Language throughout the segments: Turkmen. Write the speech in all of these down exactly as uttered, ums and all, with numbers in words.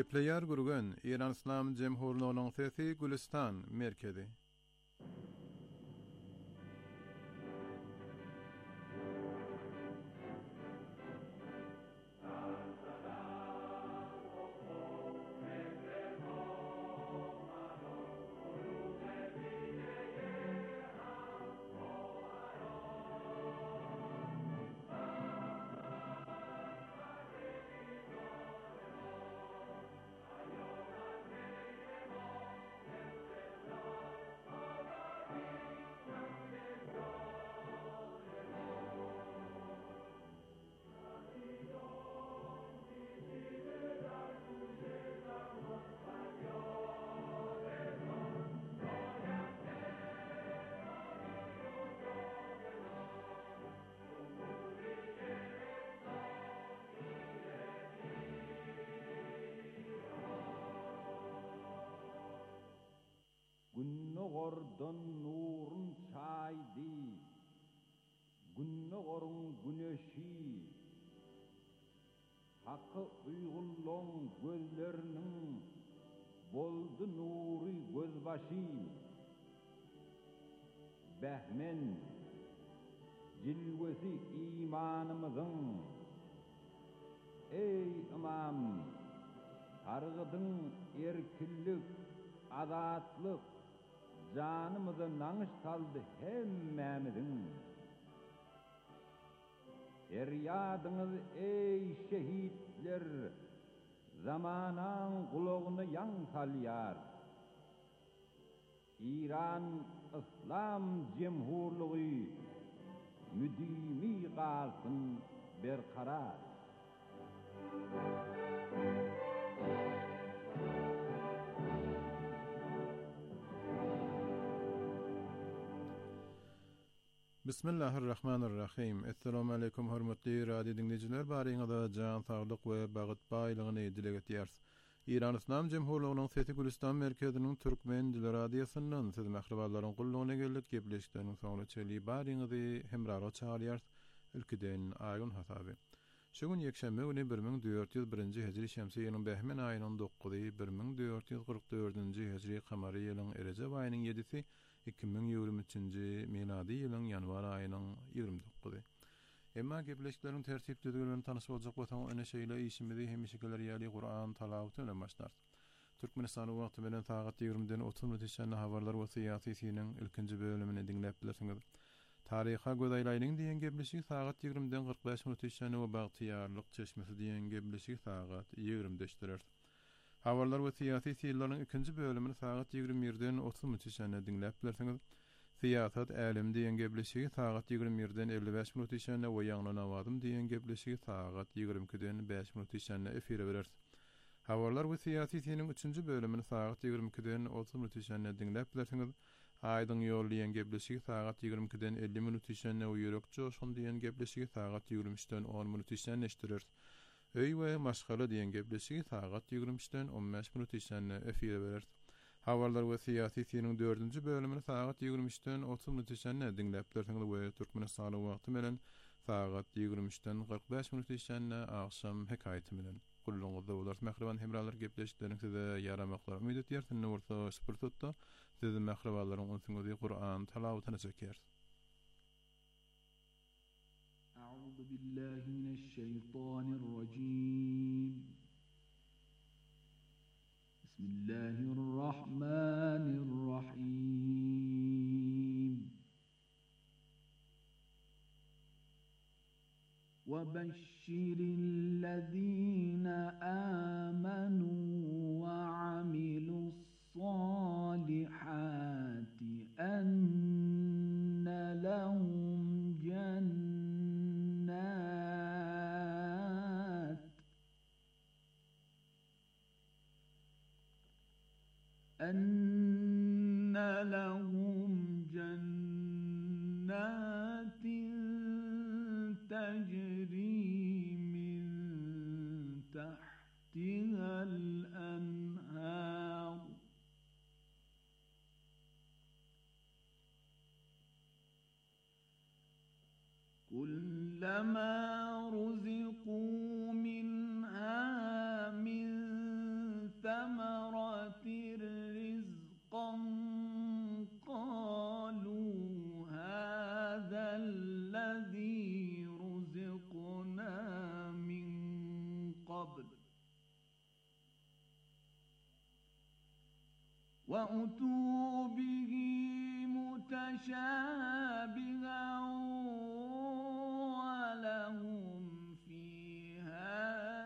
Gepleyer gurgan İran İslam Cemhuriyeti'nin sesi Gülistan merkezi. Günogordan nurun çaydı, Günogorun güneşi, Hakkı uygulluğun gözlerinin boldu nuri gözbaşı. Behmen, cilvesi imanımızın, Ey imam, targıdın erkillik, azatlık, canımızı nanış saldı hemmemizin. Feryadınız ey şehitler, zamanan kulağını yan salyar. İran İslam Cemhurluğu müdimi kalsın berkarar. Bismillahirrahmanirrahim. Assalamu alaikum hormatly radio dinleyijiler, baryňyza jan saglyk we bagyt baýlygyny dile getirýäris. İran İslam Cemhuriyeti'nin sesi Gülistan merkeziniň türkmen dili radiosundan siz mähriballaryň gullugyna geldik gepleşikleriniň soňra çeli baryňyzy hemrara çağırýars. Ülkeden aýyn hasaby. Şu gün ýekşembe güni bir ming dört ýüz birinji hejri şemsi ýylyň Behmen aýynyň dokuzy, bir ming dört ýüz gyrk dördünji hejri kamary ýylyň Erejep aýynyň ýedisi, iki ming ýigirme üçinji miladi ýylyň ýanwar aýynyň ýigirme dokuzy. Emma gepleşikleriniň tertipli bilen tanyş boljak bolsaň öne şeýle işimizi hem şekeler ýaly Qur'an talawaty bilen başlar. Türkmenistan wagty bilen saat ýigirmeden otuz minut içinde habarlar we syýasynyň ilkinji bölümini dinläp bilersiňiz. Taryha gözaýlaýlyň diýen gepleşik saat ýigirmeden qırk beş minut içinde we bagtyýarlyk çeşmesi diýen gepleşik saat ýigirmede işler. Habarlar we syýasy syýallaryň ikinji bölümini saat ýigirme birden otuz minut içinde dinläp bilersiňiz. Siyasat älim diýen gepleşigi saat ýigirme birden elli beş minut içinde we ýagna nawazym diýen gepleşigi saat ýigirme ikiden beş minut içinde efire bereriz. Habarlar we syýasy syýanyň üçünji bölümini saat ýigirme ikiden otuz minut içinde dinläp bilersiňiz. Aýdyň ýol diýen gepleşigi saat ýigirme ikiden elli minut içinde we ýürek joşun diýen gepleşigi saat ýigirme üçden on minut içinde işdirýär. Öý we maşgala diýen gepleşigi saat ýigirme üçden on beş minut içinde efire bereriz. Habarlar we syýasy syýanyň dördünji bölümini saat ýigirme üçden otuz minut içinde dinläp bilersiňiz we Türkmenistan wagty bilen saat ýigirme üçden qırk beş minut içinde akşam hekaýaty bilen gulluňyzda bolar. Mähriban hemralar gepleşikleriniň size ýaramaklary ümit etýär. Nurta spirtutda size mähribanlaryň öňüňizde Qur'an talawatyny çekýär. A'udhu billahi mineşşeytanirracim. Bismillahirrahmanirrahim. وَبَشِّرِ الَّذِينَ آمَنُوا وَعَمِلُوا الصَّالِحَاتِ أَنَّ لَهُمْ جَنَّاتٍ أَنَّ لَهُمْ جَنَّاتٍ تَجْرِي مِنْ تَحْتِهَا الْأَنْهَارُ كُلَّمَا رُزِقُوا مِنْهَا مِنْ وأتوا به متشابها ولهم فيها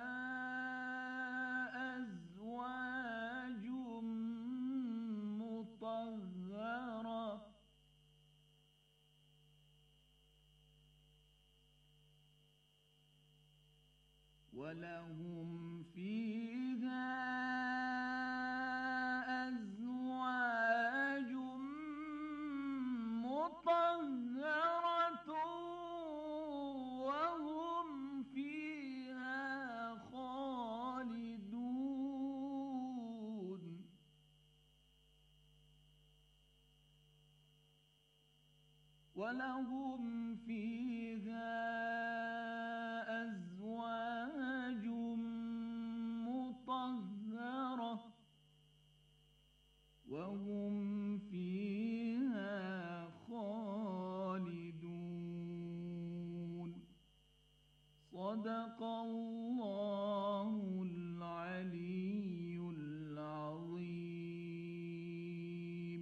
أزواج مطهرة ولهم فيها أزواج مطهرة وهم فيها خالدون ولهم فيها أزواج مطهرة وهم فيها خالدون صدق الله العلي العظيم.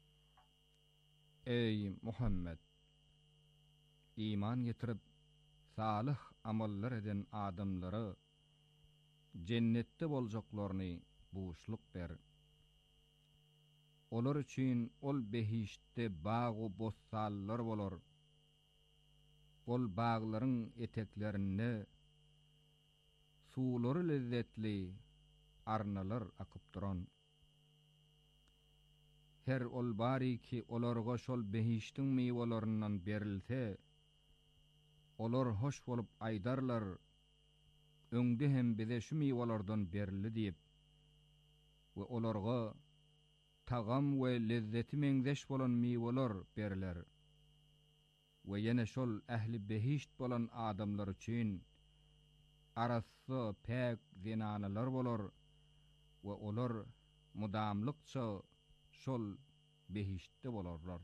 Ey Muhammed, iman getirip salih amallar eden adamlara cennette boljaklaryny buşluk ber. Olar üçin ol behişte bağı bossallar bolar. Ol bağlaryň eteklerinde suwlary lezzetli arnalar akyp duran. Her ol bari ki olarga şol behiştiň mewalaryndan berilse, olar hoş bolup aydarlar, öňde hem bize şu mewalardan berildi diýip we olarga tagam we lezzeti meňzeş bolan mewalar beriler. We ýene şol ähli behişt bolan adamlar üçin arasy pek zinanalar bolar we olar mudamlykça şol behiştte bolarlar.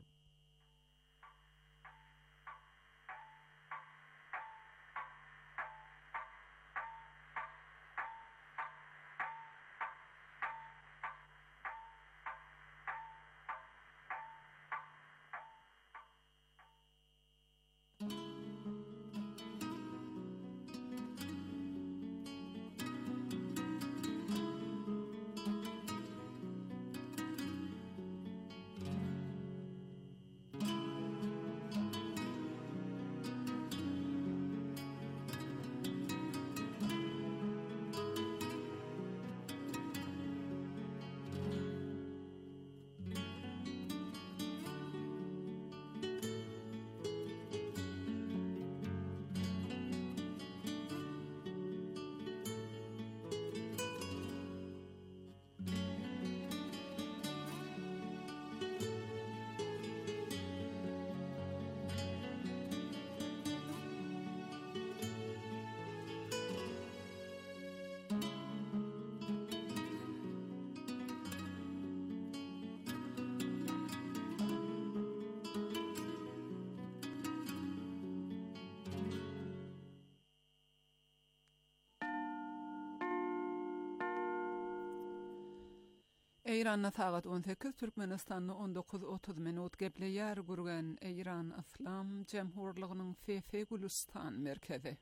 İran'na saat on sekiz, Türkmenistan'na on dokuz otuz minut gepleýär gurgan İran İslam Cemhurlygynyň F F Gülistan merkezi.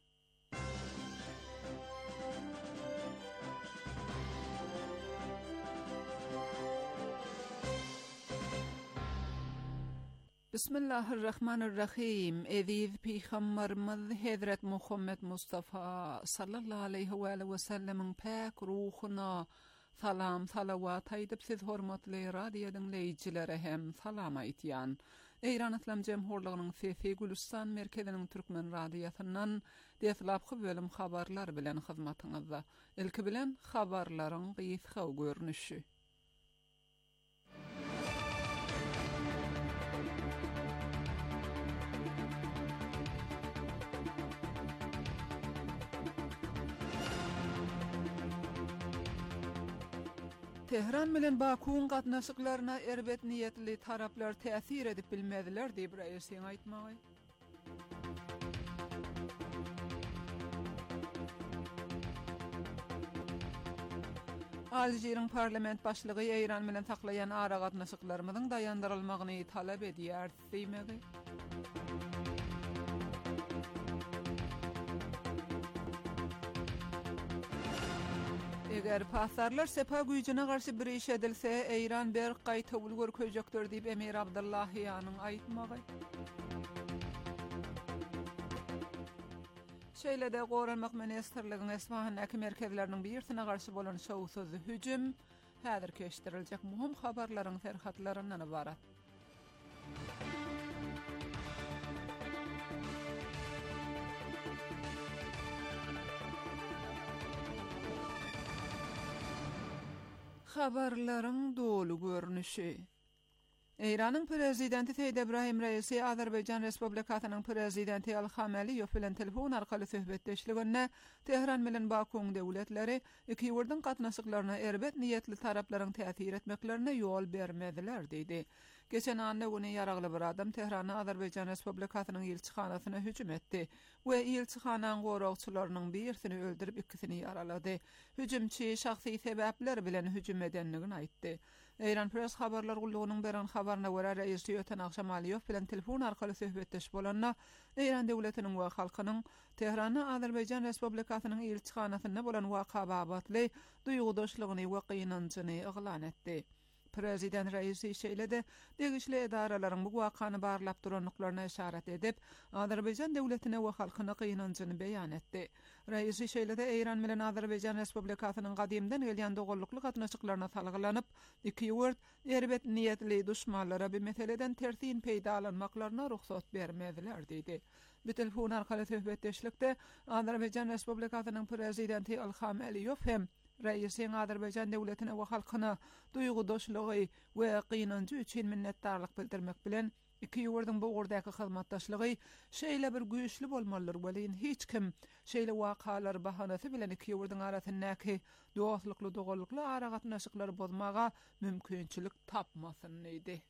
Bismillahirrahmanirrahim. Eziz Peygamberimiz Hazret Muhammed Mustafa sallallahu aleyhi ve sellem'in pak ruhuna salam salavat aýdyp siz hormatly radio dinleýijilere hem salam aýtýan. İran İslam Cemhurlygynyň F F Gülistan merkeziniň türkmen radiosundan deslapky bölüm habarlar bilen hyzmatyňyzda. Ilki bilen habarlaryň gysga görnüşi. Tehran bilen Bakuň gatnaşyklaryna erbet niýetli taraplar täsir edip bilmediler diýip Raisiň aýtmagy. Aljirin parlament başlygy Eýran bilen saklayan ara gatnaşyklarymyň dayandyrylmagyny talap edýär diýmegi. Eger pasarlar sepa güýjüne garşy bir iş edilse, Eýran ber gaýta ulgur köjekdir diýip Emir Abdullahyanyň aýtmagy. Şeýlede Goranmak Ministrligiň Esfahandäki merkezleriniň birisine garşy bolan şowsuz hüjüm häzir keşdiriljek muhim habarlaryň ferhatlaryndan ibarat. Habarlaryň dolu görnüşi. Eýranyň prezidenti Seýid Ebrahim Reisi Azerbaýjan Respublikasynyň prezidenti Ilham Aliýew bilen telefon arkaly söhbetdeşliginde Tehran bilen Bakuň döwletleri iki ýurdyň gatnaşyklaryna erbet niýetli taraplaryň täsir etmeklerine ýol bermediler diýdi. Geçen anda güni ýaragly bir adam Tehranyň Azerbaýjan Respublikasynyň elçihanasyna hüjüm etdi we elçihanaň goragçylarynyň birisini öldürip ikisini ýaralady. Hüjümçi şahsy sebäpler bilen hüjüm edenligini aýtdy. Eýran press habarlar gullugynyň beren habaryna görä reisi öten akşam Aliýew bilen telefon arkaly söhbetdeş bolanna Eýran döwletiniň we halkynyň Tehranyň Azerbaýjan Respublikasynyň elçihanasyna bolan waka babatly duýgudaşlygyny we gynançyny eglan etdi. Prezident Reisi şeýlede degişli edaralaryň bu wakany barlap duranlyklaryna işaret edip, Azerbaýjan döwletine we halkyna gynançyny beýan etdi. Reisi şeýlede Eýran bilen Azerbaýjan Respublikasynyň gadymdan gelýän dogurlukly gatnaşyklaryna salgylanyp, iki ýurt erbet niýetli düşmanlara bir meseleden tersin peýda alanmaklaryna ruhsat bermediler diýdi. Bu telefon arkaly söhbetdeşlikde Azerbaýjan Respublikasynyň prezidenti Ilham Aliýew hem Reisiň Azerbaýjan döwletine we halkyna duýgudaşlygy we gynançy üçin minnetdarlyk bildirmek bilen iki ýurdyň bu urdaky hyzmatdaşlygy şeýle bir güýçli bolmalydyr welin hiç kim şeýle wakalar bahanasy bilen iki ýurdyň arasyndaky dostlukly dogurlukly ara gatnaşyklary bozmaga mümkinçilik tapmasyn diýdi.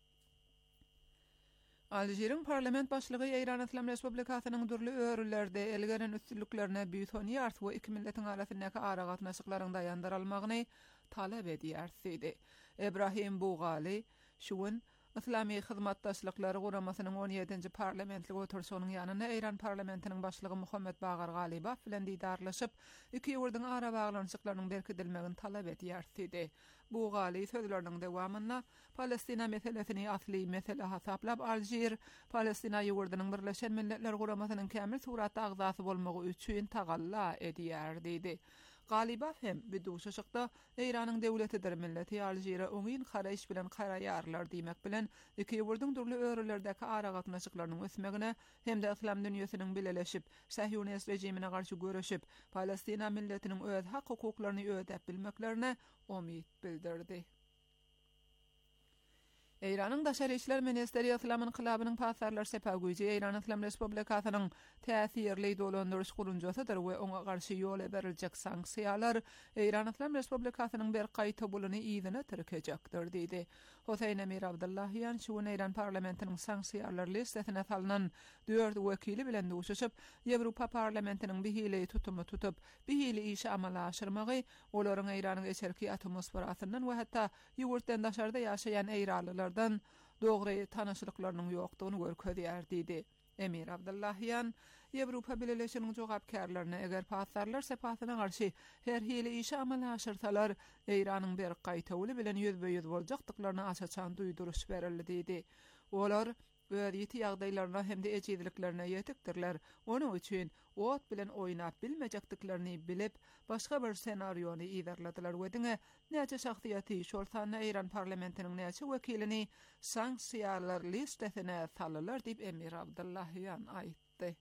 Aljirin parlament başlygy Eýran Islam Respublikasynyň durly örülerde elgeren üstünliklerine büýtön ýart we iki milletin arasyndaky ara gatnaşyklaryň dayandyrylmagyny talap edýär diýdi. Ebrahim Bugali şuwun Islami hyzmatdaşlyklary guramasynyň on ýedinji parlamentlik oturşunyň ýanyna Eýran parlamentiniň başlygy Muhammed Bagar Galiba bilen diýdarlaşyp, iki ýurdyň ara baglanşyklarynyň berkidilmegini talap edýär diýdi. Bu gali sözlerinin dewamında Palestina meselesini asli mesele hasaplap Aljir, Palestina ýurdunyň Birleşen Milletler Guramasynyň kämil suratda agzasy bolmagy üçin tagalla edýär diýdi. Galiba hem biduşaşykda Eýranyň döwletidir milleti Aljira öňin garaýş bilen garaýarlar diýmek bilen iki ýurdyň durly örelerdäki ara gatnaşyklarynyň ösmegine hem-de islam dünýäsiniň bileleşip, Sahyonist rejimine garşy görüşip, Palestina milletiniň öz hak hukuklaryny ödäp bilmeklerine umyt bildirdi. Eýranyň Daşary işler ministeri Islam inqilabynyň pasarlar sepagüýji Eýran Islam Respublikasynyň täsirli dolandyryş gurunjasydyr we oňa garşy ýol beriljek sanksiýalar Eýran Islam Respublikasynyň bir gaýta buluny ýygyna tirkejekdir diýdi. Hoseýn Emir Abdullahyan şu Eýran parlamentiniň sanksiýalar listesine salynan dört wekili bilen duşuşyp, Ýewropa parlamentiniň bihili tutumy tutup, bihili işi amala aşyrmagy, olaryň Eýranyň eserki atmosferasyndan we hatda ýurtdan daşarda ýaşaýan eýralylar dan dogry tanaşylyklarynyň ýokdugyny görkezýär diýdi. Emir Abdullahyan Ýewropa Birleşiginiň jogapkärlerine eger pasarlar sepatyna garşy her hili işi amala aşyrsalar Eýranyň bir gaýta bilen ýüzbeýüz boljakdyklaryny açaçan duýduruş berildi diýdi. Olar öz ýeti ýagdaýlaryna hem-de eçidiliklerine ýetikdirler. Onuň üçin ot bilen oýnap bilmejekdiklerini bilip, başga bir senariýony ýerladylar we diňe näçe şahsiýaty şolsany Eýran parlamentiniň näçe wekilini sanksiýalar listesine salylar diýip Emir Abdullahyan aýtdy.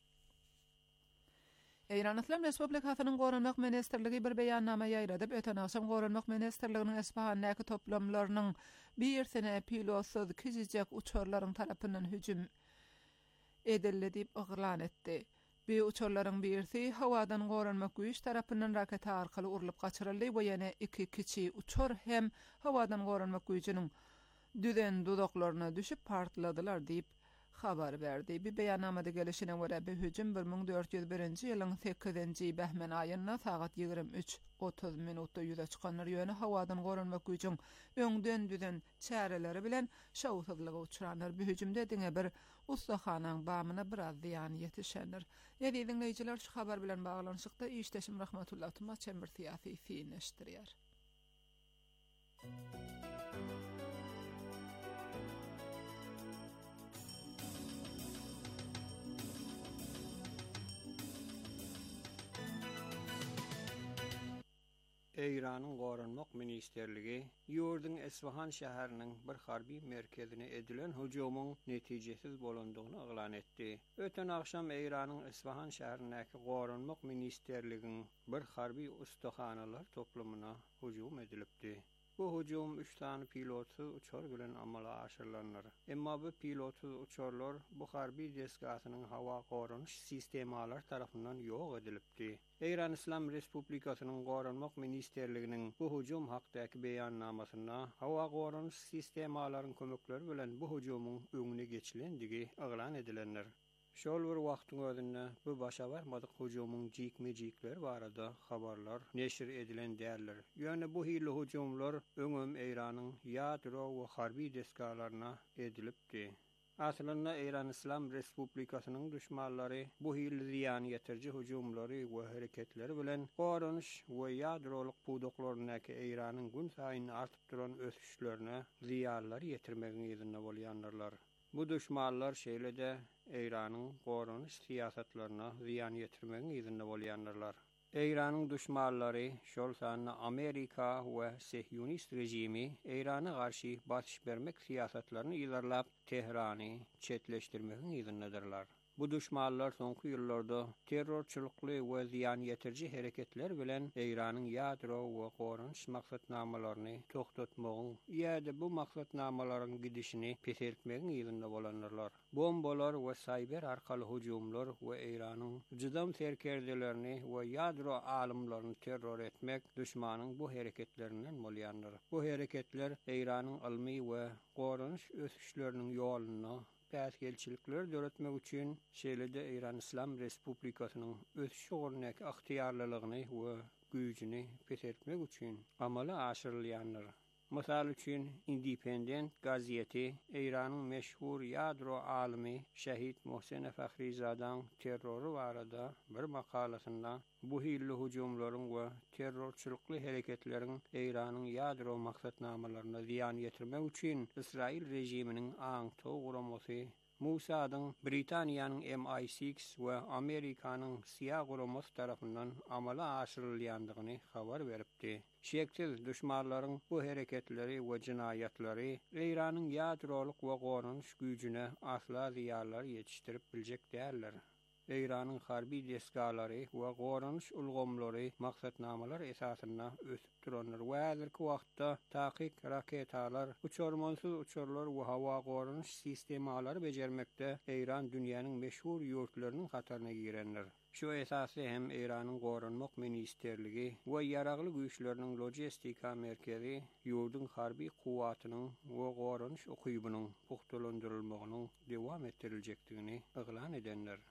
Eýran Islam Respublikasynyň Goranmak Ministrligi bir beýannama ýaýradyp, öten akşam Goranmak Ministrliginiň Esfahandaky toplamlarynyň birisine pilotsuz kizijek uçurlaryň tarapyndan hüjüm edildi diýip oglan etdi. Bu uçurlaryň birisi hawadan Goranmak güýç tarapyndan raket arkaly urulyp gaçyryldy we ýene iki kiçi uçur hem hawadan Goranmak güýçiniň düzen dudaklaryna düşüp partladylar diýip habar berdi. Bir beýannamada gelişine görä bu hüjüm bir ming dört ýüz birinji ýylyň sekizinji bähmen aýyna sagat ýigrim üç otuz minutda ýüze çykanlar ýöne hawadan gorunmak üçin öňden düzen çäreleri bilen şawsuzlyga uçranlar. Bu hüjümde diňe bir ustahanaň bamyna biraz ziýan ýetişenler. Ýa-da dinleýijiler şu habar bilen baglanyşykda işdeşim rahmetullah tuma çember siýasy fiýneşdirýär. Eýranyň Gorunmak Ministerligi ýurdun Esfahan şäheriniň bir harby merkezine edilen hujumyň netijesiz bolandygyny eglan etdi. Öten akşam Eýranyň Esfahan şäherindäki Gorunmak Ministerligiň bir harby ustahanalar toplamyna hujum edilipdi. Bu hujum üç tane pilotsuz uçar bilen amala aşyrylanlar. Emma bu pilotsuz uçarlar bu harby deskasynyň hawa gorunuş sistemalar tarapyndan ýok edilipdi. Eýran İslam Respublikasynyň Gorunmak Ministerliginiň bu hujum hakdaky beýannamasyna hawa gorunuş sistemalarynyň kömekleri bilen bu hujumyň öňüne geçilendigi eglan edilenler. Şol bir wagtyň özünde bu başa barmadyk hujumyň jikme-jikleri barada habarlar neşir edilen däldir. Ýöne bu hili hujumlar öňüm Eýranyň ýadro we harby deskalaryna edilipdi. Aslında Eýran İslam Respublikasynyň düşmanlary bu hili ziýan ýetirji hujumlary we hereketleri bilen gorunuş we ýadroluk pudoklarynyňky Eýranyň gün saýyn artyp duran ösüşlerine ziýanlar ýetirmegiň ýerinde bolýanlar. Bu düşmanlar şeýle-de Eýranyň gorunuş siýasatlaryna ziýan ýetirmegiň ýerinde bolýanlar. Eýranyň düşmanlary şol sany Amerika we Sehyonist rejimi Eýrana garşy batyş bermek siýasatlaryny ýylarlap Tehrany çetleşdirmegiň ýerindedirler. Bu düşmanlar soňky ýyllarda terrorçylykly we ziýan ýetirji hereketler bilen Eýranyň ýadro we gorunuş maksatnamalaryny toktatmagyň ýa-da bu maksatnamalaryň gidişini pesertmegiň ýerinde bolanlar. Bombalar we cyber arkaly hujumlar we Eýranyň jydam serkerdelerini we ýadro alymlaryny terror etmek düşmanyň bu hereketlerinden bolýanlar. Bu hereketler Eýranyň ilmi we gorunuş ösüşleriniň ýoluny päsgelçilikler döretmek üçin şeýle-de Eýran İslam Respublikasynyň ösüşi gorundaky ahtiýarlylygyny we güýjüni pesertmek üçin amala aşyrylýanlar. Mysal üçin Independent gazeti Eýranyň meşhur ýadro alimi Şehit Mohsen Fakhrizadan terroru barada bir makalasynda bu hili hujumlaryň we terrorçylykly hereketleriň Eýranyň ýadro maksatnamalaryna ziýan ýetirmek üçin İsrail rejiminiň aňto guramasy Musadyň Britaniýanyň M I altı we Amerikanyň C I A guramasy tarapyndan amala aşyrylýandygyny habar beripdi. Şeksiz düşmanlaryň bu hereketleri we jinaýatlary Eýranyň ýadroluk we gorunuş güýjüne asla ziýanlar ýetişdirip biljek däldir. Eýranyň harby deskalary we gorunuş ulgamlary maksatnamalar esasyna ösüp duranlar we häzirki wagtda takyk raketalar, uçurmansyz uçurlar we hawa gorunuş sistemalary bejermekde Eýran dünýäniň meşhur ýurtlarynyň hataryna girenler. Şu esasy hem Eýranyň Gorunmak Ministerligi we ýaragly güýçleriniň logistika merkezi ýurdun harby kuwatynyň we gorunuş okybynyň puhtalandyrylmagynyň dowam ettiriljekdigini eglan edenler.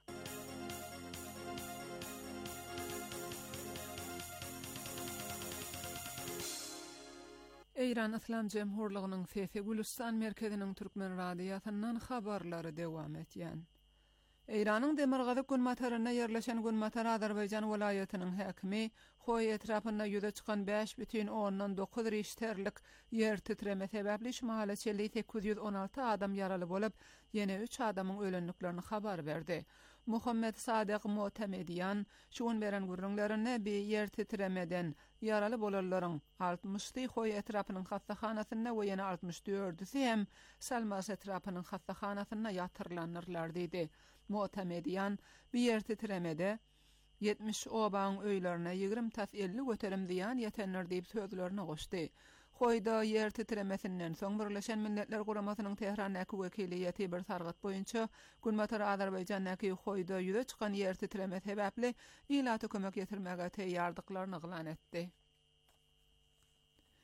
Eýran İslam Jemhurlygynyň Sesi Gülistan merkeziniň türkmen radiýasyndan habarlary dowam etýän. Eýranyň Demirgazyk günmataryna ýerleşen günmatar Azerbaýjan welaýatynyň häkimi Hoy etrapynda ýüze çykan beş бүтүn ondan dokuz richterlik ýer titreme sebäpli şumaly sekiz ýüz on alty adam ýaraly bolup, ýene üç adamyň ölenliklerini habar berdi. Muhammed Sadyk Mu'tamediyan şuň beren gürrüňlerine bir ýer titremeden ýaraly bolanlaryň altmışy Hoy etrapynyň hastahanasyna we ýene altmış dördüsi hem Salmas etrapynyň hastahanasyna ýatyrlanyrlar diýdi. Mu'tamediyan bir ýer titremede yetmiş obaň öýlerine ýigrim tas elli göterim diýen ýetenler diýip sözlerini goşdy. Hoyda ýer titremesinden soň Birleşen Milletler Guramasynyň Tehrandaky wekiliýeti bir sargat boýunça günmatar Azerbaýjandaky Hoyda ýüze çykan ýer titreme sebäpli ilaty kömek ýetirmäge teýýardyklaryny eglan etdi.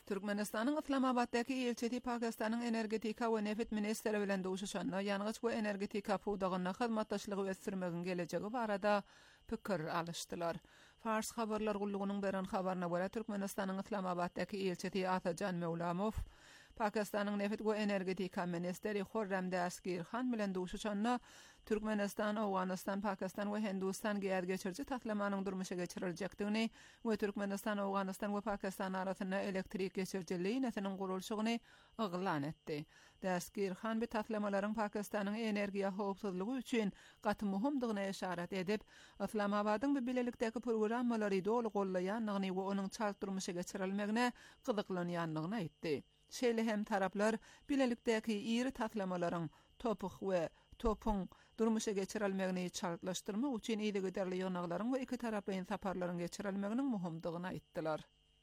Türkmenistan'ın Islamabaddaki elçisi Pakistan'ın energetika we neft ministeri bilen duşuşanna ýanygyç we energetika pudagyna hyzmatdaşlygy ösdürmegin gelejegi barada pikir alışdylar. Fars habarlar gullugynyň beren habaryna görä Türkmenistan'ın Islamabaddaki elçisi Atajan Mevlamov Pakistan'ın neft we energetika ministeri Hurram Dasgirhan bilen duşuşanna Türkmenistan, Awganistan, Pakistan we Hindistan giýer geçirji tatlamanyň durmuşa geçirilýekdigini we Türkmenistan, Awganistan we Pakistan arasynda elektrik geçirjiliği netiniň gurulşygyny yglan etdi. Dasgirhan bu tatlamalaryň Pakistanyň energiýa howpsuzlygy üçin gaty muhimdigine işaret edip, Islamabadyň bu bilelikdäki programmalary doly gollaýanlygyny we onuň çalk durmuşa geçirilmegine gyzyklanýanlygyny aýtdy. Şeýle hem taraplar bilelikdäki iri tatlamalaryň topuk we topun durmuşa geçirilmegini çalklaşdyrmak üçin ýa-da giderli ýonaglaryň we iki tarapyň saparlaryň geçirilmeginiň muhimdigini aýtdylar.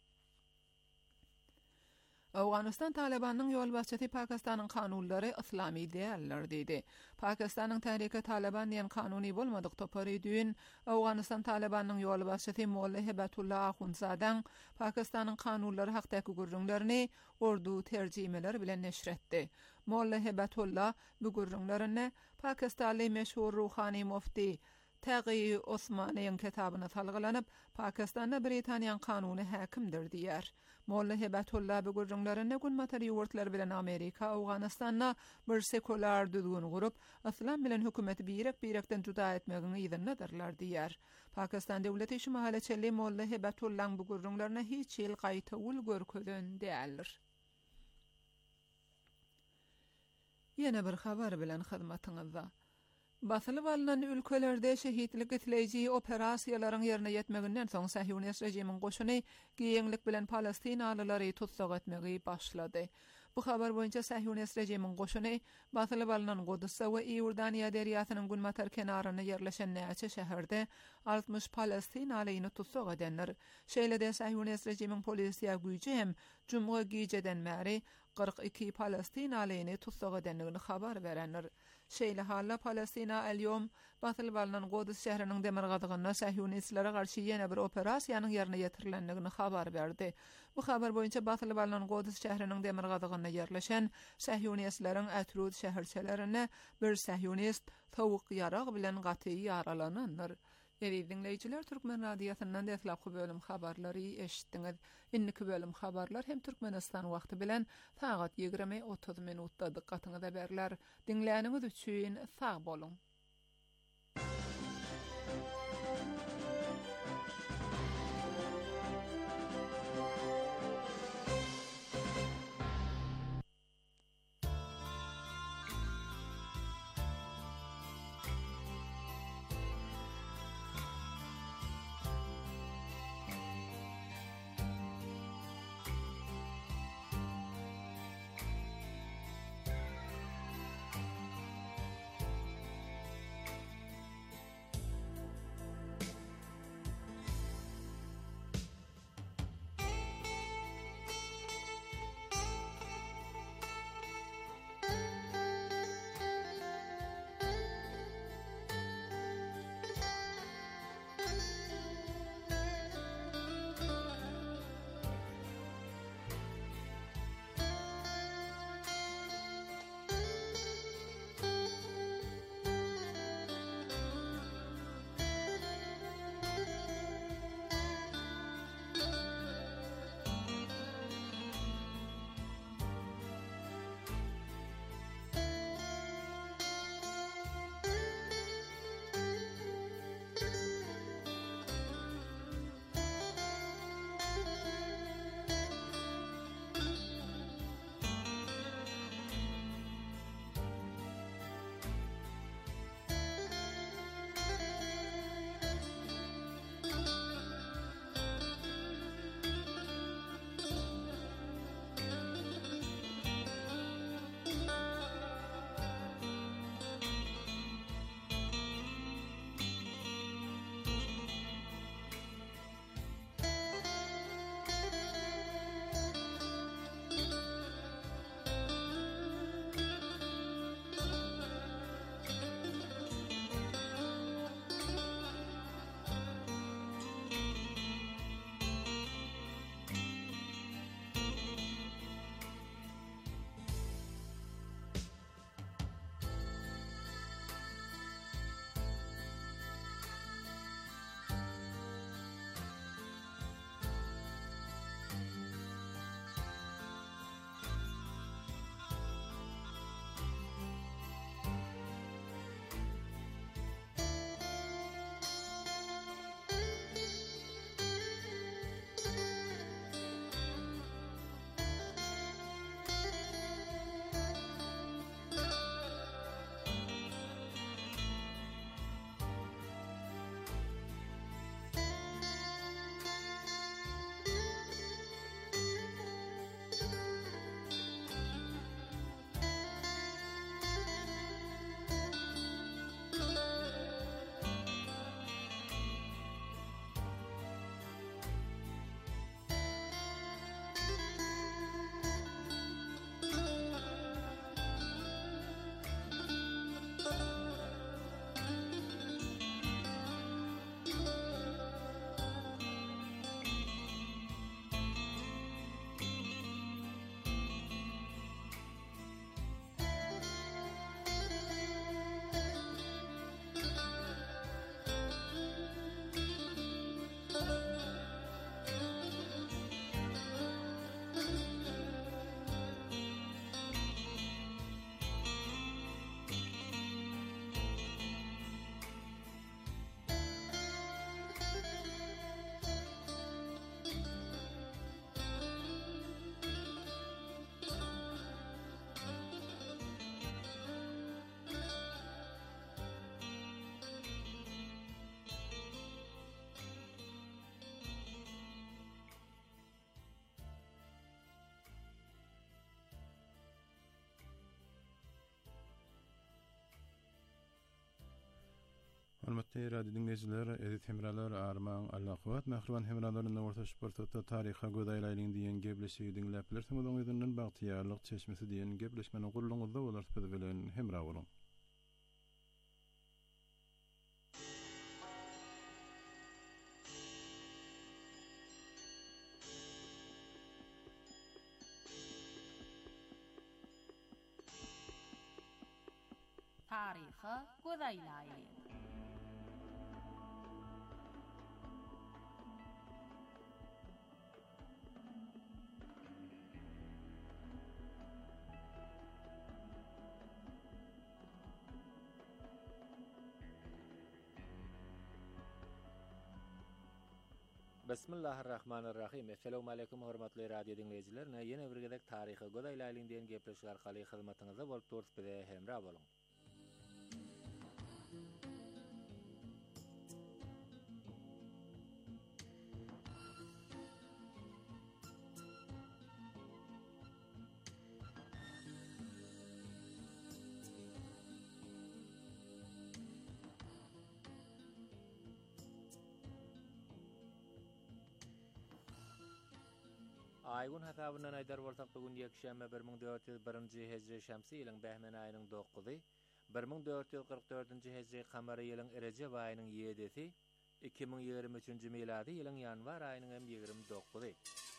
Awganistan Talibanyň ýol başçysy Pakistanyň kanunlary islamy ideallar dedi. Pakistanyň Tehrik-i Taliban diýen kanuny bolmadyk topary düýün Awganistan Talibanyň ýol başçysy Molla Hibatullah Ahundzadan Pakistanyň kanunlary hakdaky gurrunlaryny ordu terjimeler bilen neşr etdi. Molla Hibatullah bu gurrunlaryny Pakistanly meşhur ruhani mufti Taqi Osmanyň kitabyna salgylanyp Pakistanda Britaniýanyň kanuny häkimdir diýär. Molla Hibatullah bu gurrunlaryny gulmatary ýurtlar bilen Amerika, Awganistanda bir sekular düzgün gurup, Islam bilen hökümeti birek-birekden juda etmegini ýa-da diýär. Pakistan döwleti şu mahallaçely Molla Hibatullah'ň bu gurrunlaryna hiç ýyl gaýtawyl görkezden däldir. Ýene bir habar bilen hyzmatyňyzda. Basyly balynan ülkelerde şehitlik etleýiji operasiýalaryň ýerine ýetmeginden soň Sahyonist rejimiň goşuny giýeňlik bilen Palestinalylary tutsak etmegi başlady. Bu habar boýunça Sahyonist rejimiň goşuny basyly balynan Gudusda we Iordaniýa deriýasynyň günmatar kenaryna ýerleşen näçe şäherde altmış Palestinalyny tutsak edenler. Şeýle-de Sahyonist rejimiň polisiýa güýji hem jumga giýjeden märi kırk iki Palestinalyny tutsak edenligini habar berenler. Şeýle halla Palestina el-Yom basyly balynan Gudus şäheriniň demirgadygyna Sahyonistlara garşy ýene bir operasiýanyň ýerine ýetirilendligini habar berdi. Bu habar boýunça basyly balynan Gudus şäheriniň demirgadygyna ýerleşen Sahyonistlaryň Atrud şäherçelerini bir Sahyonist tawuk ýarag bilen gaty ýaralananlar. Eri dinleyijiler, Türkmen radiosynyň deslapky bölüm habarlary eşitdiňiz. Inniki bölüm habarlar hem Türkmenistan wagty bilen saat ýigirme otuz minutda dikkatyňyza berler. Dinläniňiz üçin sag bolun. Hormatly radio dinleyijiler, edit hemralar, arman, Allah-Quwat, mähriban hemralaryň ortaş portatda taryha godaýlaryň diýen gepleşigi dinläpler. Soňadan ýerden bagtyýarlyk çeşmesi diýen gepleşmeni gurulňyzda bolar bilen hemra boluň. Taryha godaýlaryň. Bismillahirrahmanirrahim. Assalamu alaykum hormatly radio dinleyijiler. Ýene bir gezek taryhy godaýlaryň diýen gepleşik arkaly hyzmatyňyzda bolup durýar bilen hemra boluň. Aýgun hasabynan aýdar bolsak bugun ýekşäme bir ming dört ýüz birinji hejri şämsi ýylyň Bähmen aýynyň dokuzy, bir ming dört ýüz kırk dördünji hejri kamary ýylyň Recep aýynyň ýedisi, iki ming ýygrimi üçünji miladi ýylyň ýanwar aýynyň hem ýygrimi dokuzy.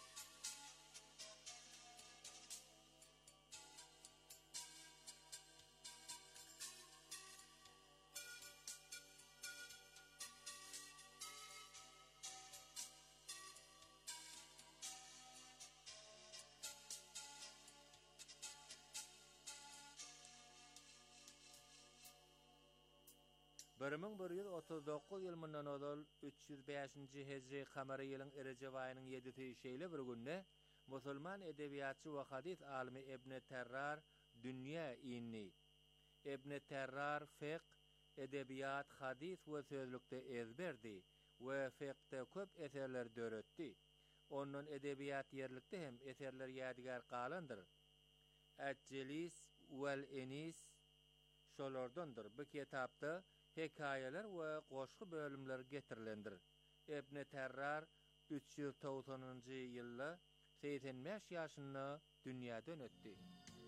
bir ming bir ýüz otuz dokuz ýyl mundan ozal üç ýüz beşinji hejri kamary ýylyň Recep aýynyň ýedisi şeýle bir günde musulman edebiýatçy we hadis alimi Ibn Terrar dünýä inni. Ibn Terrar fiqh, edebiýat, hadis we sözlükde ezberdi we fiqhde köp eserler döretdi. Onun edebiýat ýerlikde hem eserler ýadigar galandyr. At-Jelis wel Enis şolardandyr. Bu kitapda hekayeler we goşgy bölümler getirilendir. Ibn Terrar üç ýüz togsonunji ýylda seksen beş ýaşynda dünýäden ötdi.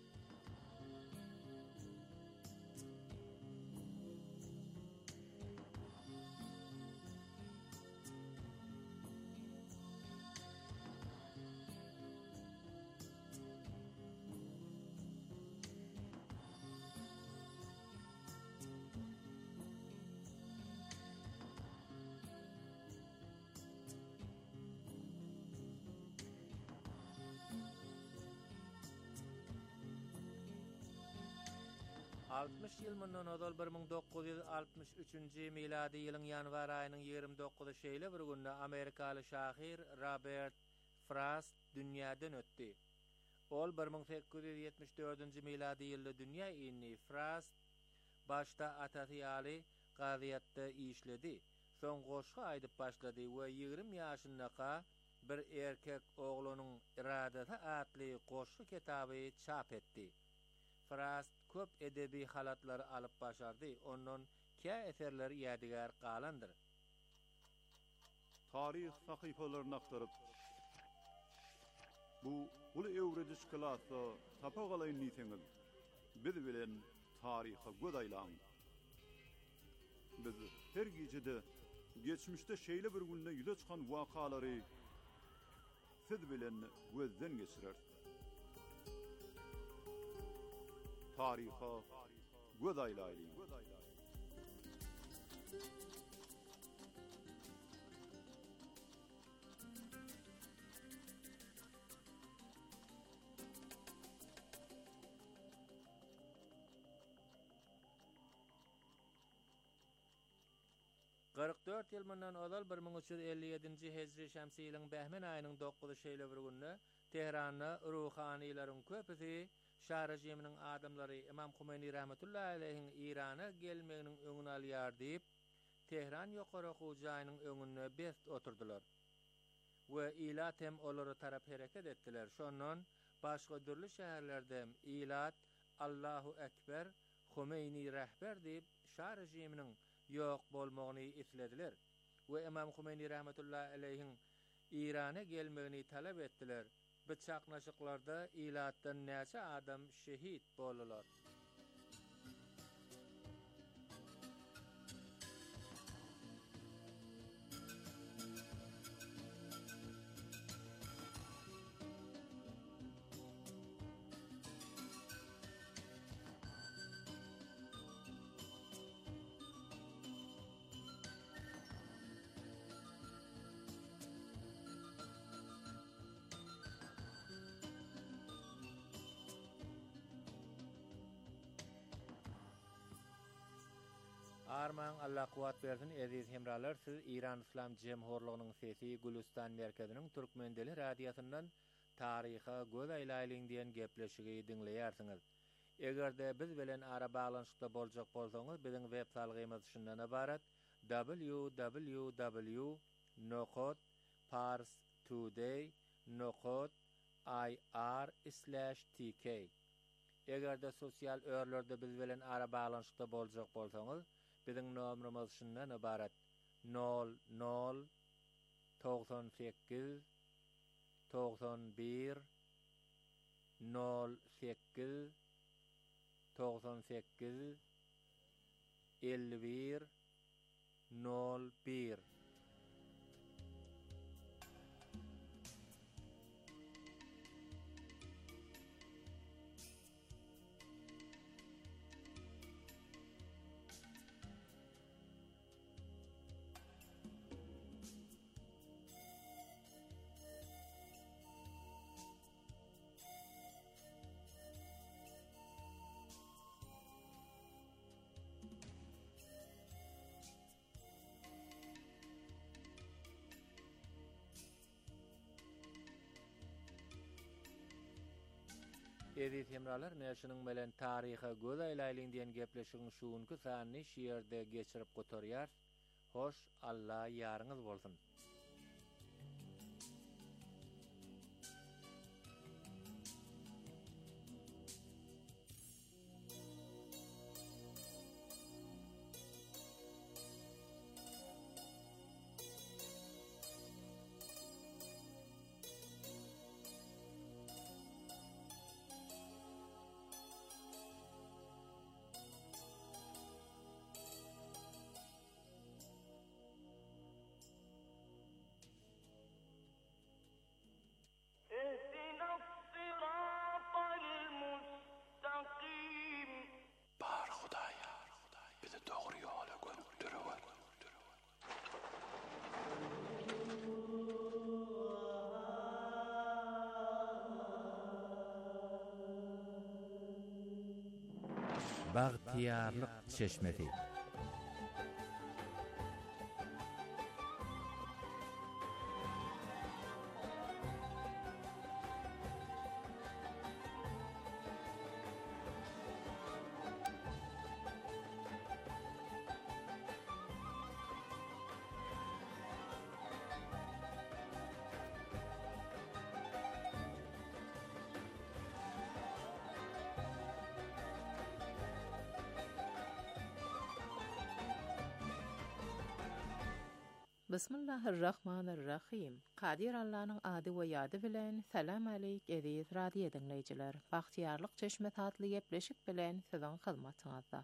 altmış ýyl mundan ozal bir ming dokuz ýüz altmış üçünji miladi ýylyň ýanwar aýynyň ýygrimi dokuzy şeýle bir günde Amerikaly şahyr Robert Frost dünýäden ötdi. Ol bir ming sekiz ýüz ýetmiş dördünji miladi ýylda dünýä inni. Frost başda atasy ýaly gaziýatda işledi. Soň goşgy aýdyp başlady we ýygrimi ýaşyndaqa bir erkek oglanyň iradasy atly goşgy kitaby çap etdi. Frost köp edebi halatlar alıp başardy. Ondan kä eserleri ýadigar galandyr. Tarih sahypalaryny aktaryp bu uly ewrediş klasy tapagalyň niseňiz biz bilen taryha godaýlaň. Biz her gejede geçmişde şeýle bir günde ýüle çykan wakalary siz bilen gözden geçirer. Taryha godaýlaýyn. kırk dört ýyl mundan ozal bir ming üç ýüz elli ýedinji hejri şämsi ýylyň Bähmen aýynyň dokuzy şeýle bir günde Tehranda ruhanylaryň köpüsi şah rejiminiň adamlary Imam Humeyni rahmetullahi aleyhiň Irana gelmeginiň öňüne alýar diýip Tehran ýokary hujaýynyň öňünde best oturdular. We ilat hem olary tarap hereket etdiler. Şondan başga dürli şäherlerde ilat Allahu ekber, Humeyni rahber diýip şah rejiminiň ýok bolmagyny islediler we Imam Humeini rahmetullahi aleyhin İran'a gelmegini talep etdiler. Bu çaqnaşyklarda ilatdan näçe adam şehit boldular. Arman Allah kuwat bersin aziz hemralar, siz İran İslam Cemhurluğunyň sesi Gülistan merkeziniň Türkmendeli radiosyndan taryha göz aýlaýlyň diýen gepleşigi dinleýärsiňiz. Egerde biz bilen ara baglanyşykda boljak bolsaňyz, biziň web salgymyz şundan ibarat: w w w nokta pars today nokta i r slash t k. Egerde sosial örlerde biz bilen ara baglanyşykda boljak bolsaňyz, biziň nomerimiz şundan ibarat: nol nol doksan sekiz doksan bir nol sekiz doksan sekiz elli bir nol bir. Aziz hemralar, näşiniň bilen taryha göz aýlaýlyň diýen gepleşigiň şuňky sanyny şiýerde geçirip gotarýar. Hoş, Allah ýaryňyz bolsun. Bagtiyarlyk çeşmesi. Bismillahirrahmanirrahim. Qadir Allah'ın adı ve yadı bilen salam aleyk aziz radio dinleyiciler. Bagtiyarlyk çeşme tatly gepleşik bilen siziň hyzmatyňyzda.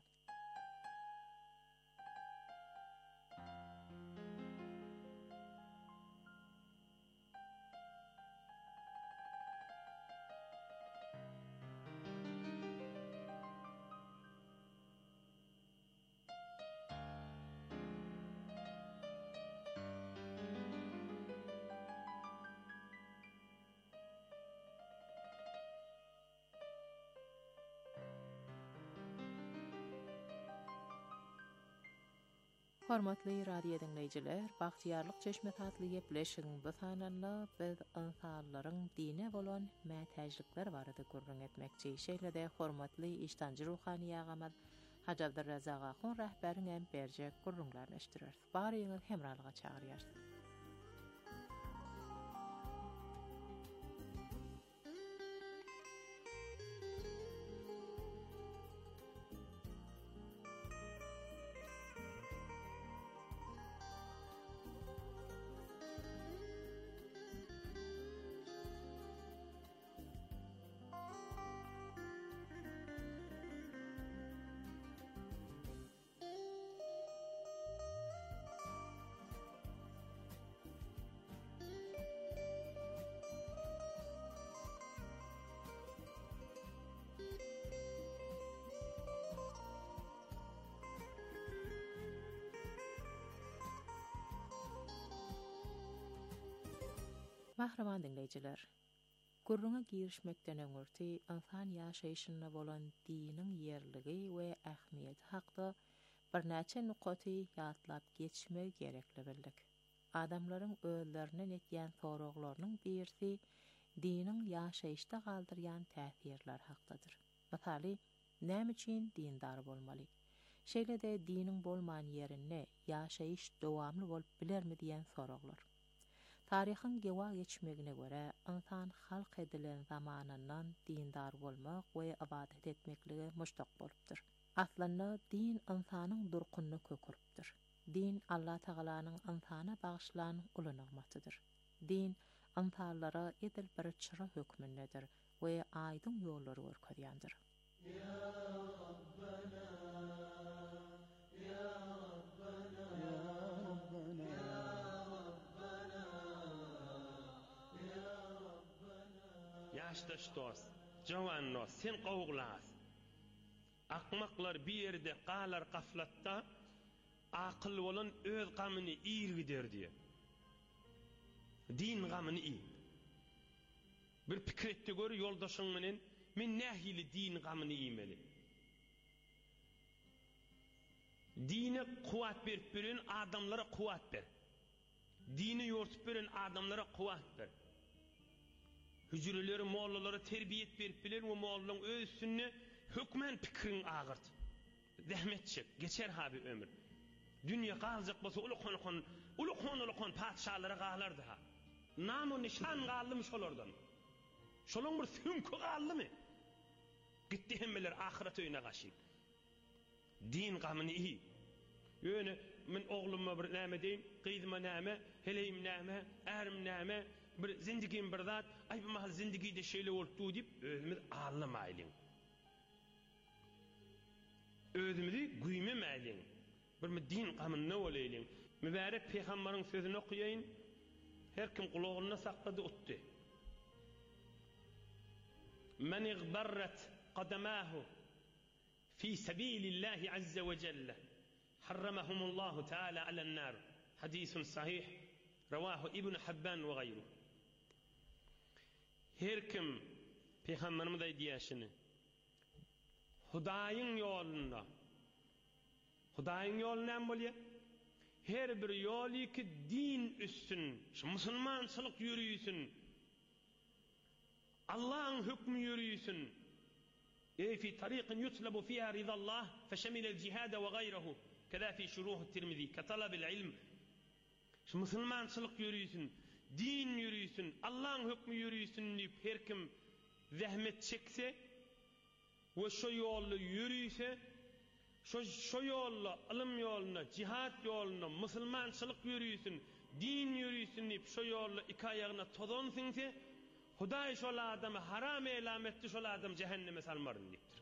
Hormatly radio dinleyijiler, Bagtiyarlyk çeşme tatly gepleşigiň bu sananda biz insanlaryň dine bolan mätäjlikler barada gurrun etmekçi. Şeýle-de hormatly iştanjy ruhani ýagamaz Hacı Abdurrazak Ahun rahberiň berjek gurrunlarlaşdyrar. Baryňyz hemralyga çagyrýar. Mahraman dinleyiciler, gurruna girişmekden öňürti insan ýaşaýyşyna bolan diniň ýerligi we ähmiýeti hakda bir näçe nukaty ýatlap geçmek gerekli bildik. Adamlaryň özlerine etýän soraglarynyň birisi diniň ýaşaýyşda galdyrýan täsirler hakdadyr. Masaly, näme üçin dindar bolmaly? Şeýle-de diniň bolman ýerinde ýaşaýyş dowamly bolup bilermi diýen soraglar. Taryhyň gewa geçmegine göre insan halk edilen zamanyndan dindar bolmak we ibadet etmekligi muştak bolupdyr. Aslında din insanyň durkunyny köküripdir. Din Allah Taalanyň insana bagyşlan uly nigmatydyr. Din insanlara edil bir çyra hökmündedir we aýdyň ýollary görkezýändir. Ya Rabbana, ya Rabbana, ya Rabbana, ya Rabbana. Yaşdaş dost, jawanlar, sen gowglas. Akmaklar bir yerde qalar gaflatda, aql bolan öz gamyny iýilgider diýe. Din gamyny iý. Bir pikretde gör ýoldaşyň menen men nähili din gamyny iýmeli. Dine kuwat berip beren adamlara kuwat ber. Dini ýortup beren adamlara kuwat ber. Hüjreleri, mollalara terbiyet berip bilen o mollaň öz üstüne hükmen pikrin ağırt. Zahmet çek, geçer habi ömür. Dünya qalacak bolsa ulu kon kon, ulu kon ulu kon padşalara qalardy ha. Namu nişan qaldymy şolardan. Şolaň bir sümkü qaldymy? Gitti hemmeler ahiret öýüne gaşyn. Din gamyny iyi. Ýöne men ogluma bir näme deýin, gyzyma näme, heleyim näme, ärim näme, bir zindigim bir zat, ay bu mahal zindigi de şeýle bolupdy diýip özümiz anlamaýlyň. Özümüzi güýmemäliň. Bir din gamyny bolaylyň. Mübarek peýgamberiň sözüni okuýaýyn. Her kim kulagyna saklady utdy. Men igbarrat qadamahu fi sabilillahi azza ve celle harramahumullahu taala alan nar. Hadisun sahih rawahu İbn Hibban ve gayruhu. Her kim peýgamberimiz aýdýaşyny Hudaýyň ýolunda, Hudaýyň ýoly näme bolýar? Her bir ýoly ki din üstün, şu musulmançylyk ýürüýsün, Allah'ın hükmü ýürüýsün. Ey fi tariqin yutlabu fiha ridallah feşemil el-cihad ve gayruhu. Keda fi şuruh at-Tirmizi ka talab el-ilm. Şu musulmançylyk ýürüýsün, din ýürüýsün, Allah'ın hükmü ýürüýsün diýip her kim zahmet çekse ve şu ýolda ýürüýse, şu şu ýolda ilm ýoluna, jihad ýoluna, musulmançylyk ýürüýsün, din ýürüýsün diýip şu ýolda iki aýagyna tozonsynsa, Hudaý şol adamy haram elam etdi, şol adam cehenneme salmaryn diýipdir.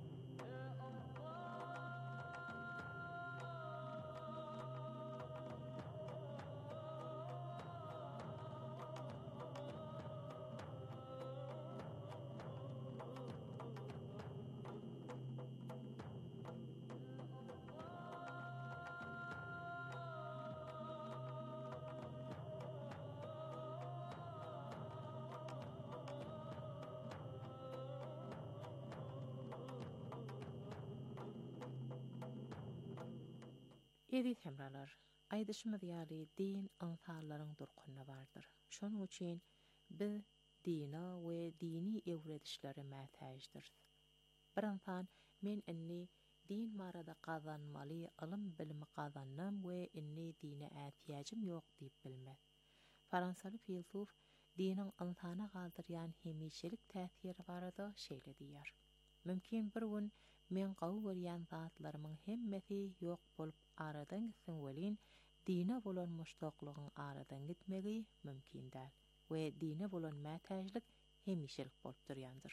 Edit hemralar, aýdyşymyz ýaly din insanlaryň durkunyna bardyr. Şonuň üçin biz dina we dini ewredişlere mätäjdir. Bir insan men inni din marada gazanmaly, ilm bilimi gazannam we inni dine ätýäjim ýok diýip bilmez. Fransaly filosuf diniň insana galdyrýan hemişelik täsiri barada şeýle diýär. Mümkin bir gün men gawy görýän zatlarymyň hemmesi ýok bolup aradan gitsin welin dine bolan muştaklygyň aradan gitmegi mümkin däl we dine bolan mätäjlik hemişelik bolup durýandyr.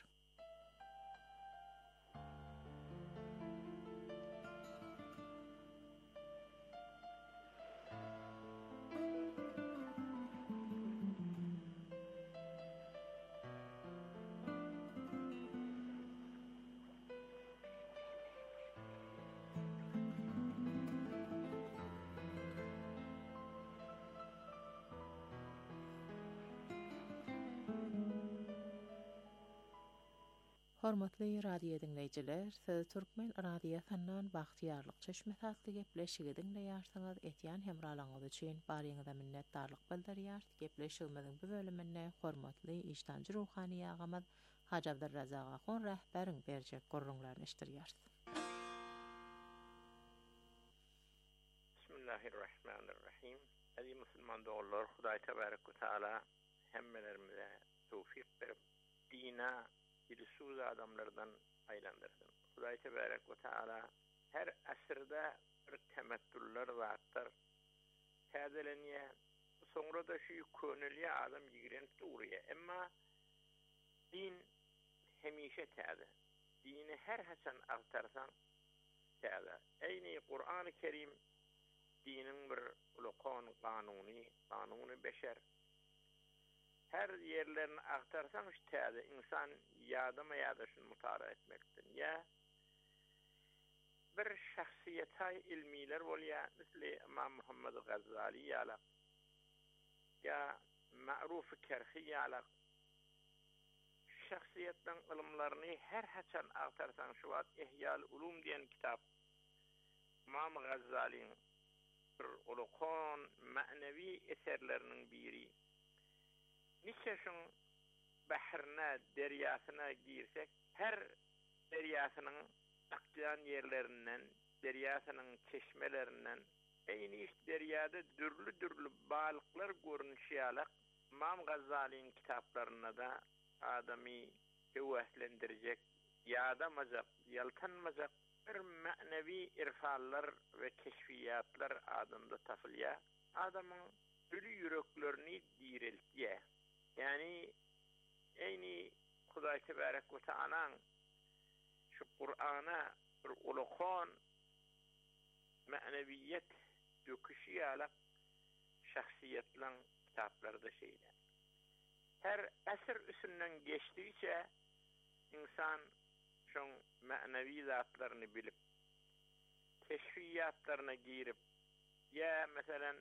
Hormatly radio dinleyijiler, siz Türkmen radiosynyň bagtyarlyk çeşme tatly gepleşigi dinleýärsiňiz. Etýän hemralaňyz üçin baryňyza minnetdarlyk bildirýär. Gepleşigimiziň bu bölüminde hormatly işdanjy ruhany ýagamyz Haji Abdurrazak Akun rahberiň berjek gurrunlaryny iştirýär. Bismillahirrahmanirrahim. Aziz Müslüman dogallar, Hudaý tebarek we taala hemmelerimize tawfik berip dina ilsuz adamlardan aylandırsın. Hudaý tebarek we taala her asyrda bir temettüller zatlar täzelenýär. Soňra da şu könülýe adam ýigren durýar. Emma din hemişe täze. Dini her haçan agtarsan täze. Eýni Kur'an-ı Kerim dinin bir ulukon kanuni, kanuni beşer. Her yerlerini aktarsan işte insan yadıma yadışını mutara etmektin. Ya bir şahsiyetay ilmiler bolya, misli İmam Muhammed Gazali yalak, ya Ma'ruf Kerhi yalak, şahsiyetten ilimlerini her haçan aktarsan şu vat İhyal Ulum diyen kitap, İmam Gazali'nin ulukon manevi eserlerinin biri. Niçeşin bahrına, deryasına girsek, her deryasının akcan yerlerinden, deryasının çeşmelerinden, eyni iş deryada dürlü dürlü balıklar görünüşüyalak, İmam Gazali'nin kitaplarına da adamı evahlendirecek, yadamazak, yaltanmazak, bir manevi irfallar ve keşfiyatlar adında tafılya, adamın ölü yüreklerini diriltye. Yani eyni Hudaý tebarek we taala şu Kur'an'a bir ulukon maneviyet döküşýärler şahsiyetlen kitaplarda şeyler. Her asır üstünden geçtiğiçe insan şun manevi zatlarını bilip keşfiyatlarına girip ya mesela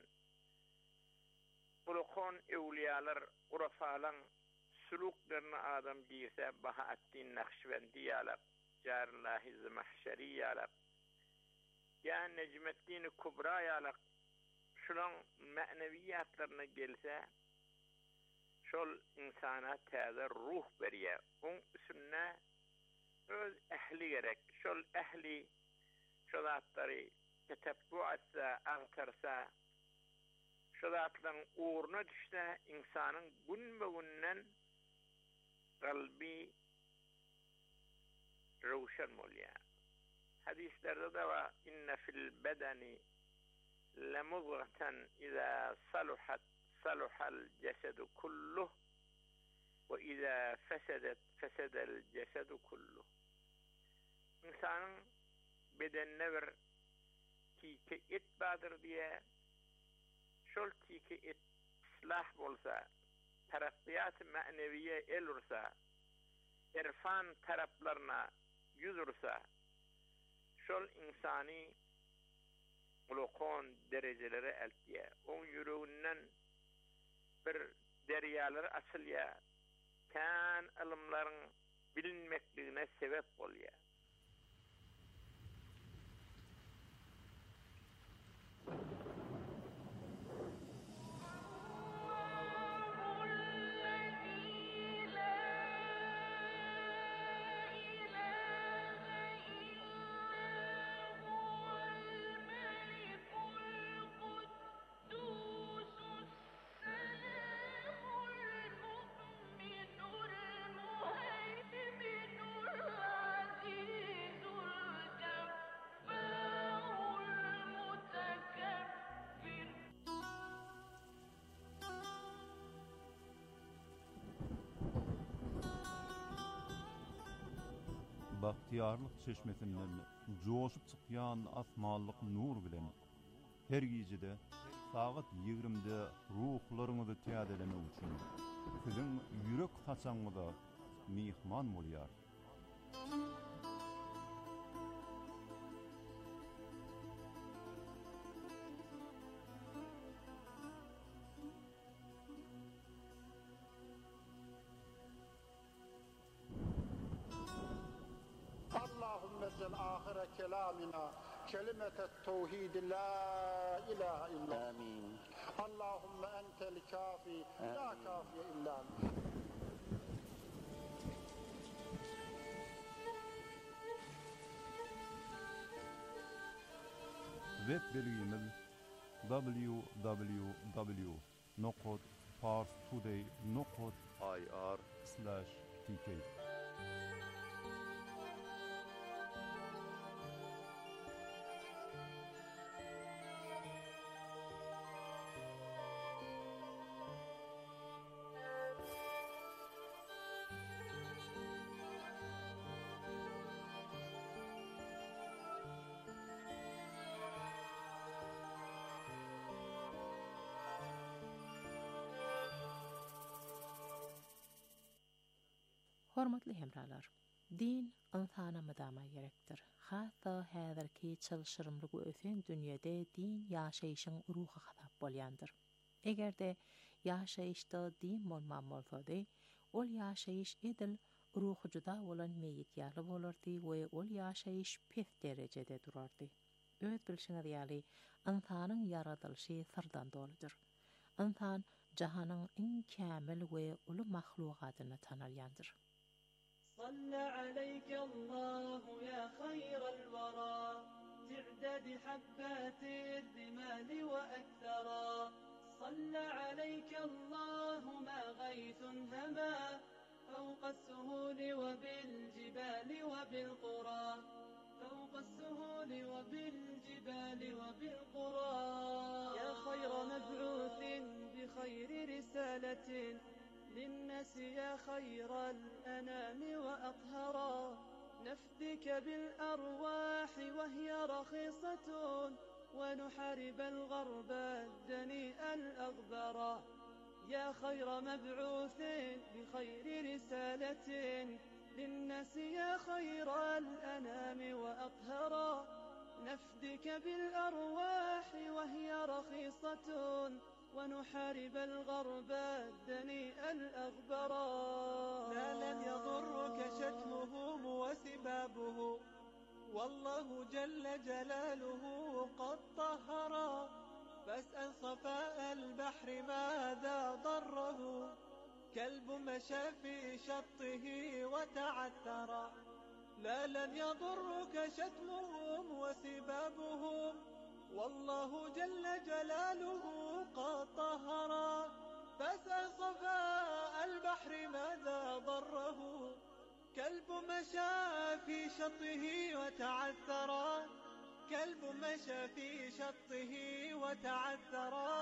ulukon evliyalar urafalan suluklarına adam girse Bahaettin Nakşibendi yalak, Carillahi Zimahşeri yalak, ya Necmettin Kubra yalak, şunun maneviyatlarına gelse şol insana täze ruh berýär. Oň üstüne öz ehli gerek. Şol ehli şol zatları tetebbu etsa, agtarsa, şol zatlaryň uğruna düşse insanyň gün-be-günden kalbi rowşan bolýar. Hadislerde de var inne fil bedeni lemuzghatan iza saluhat saluhal cesedu kulluh ve iza fesedet fesedel cesedu kulluh. İnsanın bedenine bir tike et badır diye şol tike et islah bolsa, taraqqiyat-ı maneviye el ursa, irfan taraflarına yüz ursa, şol insani ulukon dereceleri eltiye. On yüreğinden bir deryalar açılya, kan ilimlerin bilinmekliğine sebep olya. Bahtiyarlyk çeşmesinden joşup çykýan asmanlyk nur bilen her gijede saat ýigrimide ruhlaryňyzy täzelemek üçin siziň ýürek haçaňyza mihman bolýar. آخر كلامنا كلمة التوحيد لا إله إلا آمين. اللهم أنت الكافي لا كافي إلا أنت. Web bilgimiz w w w nokta parstoday nokta i r slash t k. Hormatly hemralar, din insana madama gerektir. Hatta häzirki çylşyrymlygy ösen dünýede din ýaşaýyşyň ruhy hatap bolýandyr. Egerde ýaşaýyşda din bolman bolsady, ol ýaşaýyş edil ruhy juda bolan meýit ýaly bolardy we ol ýaşaýyş pes derejede durardy. Öz bilşiňiz ýaly insanyň yaradylşy sırdan doludyr. Insan jahanyň iň kämil we uly mahlukatyny tanalýandyr. صلى عليك الله يا خير الورى تعداد حبات الرمال وأكثرا صلى عليك الله ما غيث هما فوق السهول وبالجبال وبالقرى فوق السهول وبالجبال وبالقرى يا خير مبعوث بخير رسالة للناس يا خير الأنام وأطهرا نفدك بالأرواح وهي رخيصة ونحارب الغرب الدنيء الأغبرا يا خير مبعوث بخير رسالة للناس يا خير الأنام وأطهرا نفدك بالأرواح وهي رخيصة ونحارب الغرب الدنيء الأغبرا لا لن يضرك شتمهم وسبابه والله جل جلاله قد طهرا فاسأل صفاء البحر ماذا ضره كلب مشى في شطه وتعثرا لا لن يضرك شتمهم وسبابهم والله جل جلاله قد طهرا فاسأل صفاء البحر ماذا ضره كلب مشى في شطه وتعثرا كلب مشى في شطه وتعثرا